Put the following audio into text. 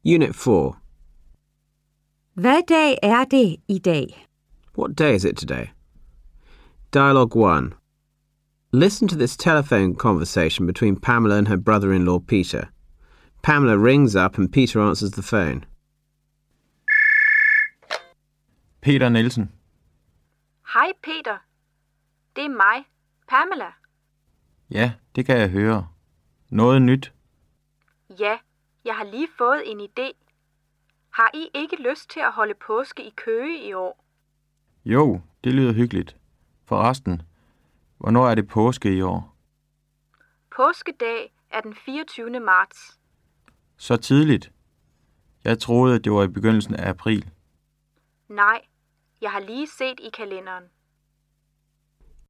Unit 4. Hvad dag er det i dag? What day is it today? Dialogue 1. Listen to this telephone conversation between Pamela and her brother-in-law Peter. Pamela rings up and Peter answers the phone. Peter Nielsen. Hej Peter. Det er mig, Pamela. Ja, det kan jeg høre. Noget nyt? Ja, jeg har lige fået en idé. Har I ikke lyst til at holde påske i Køge i år? Jo, det lyder hyggeligt. Forresten, hvornår er det påske i år? Påskedag er den 24. marts. Så tidligt. Jeg troede, det var i begyndelsen af april. Nej, jeg har lige set i kalenderen.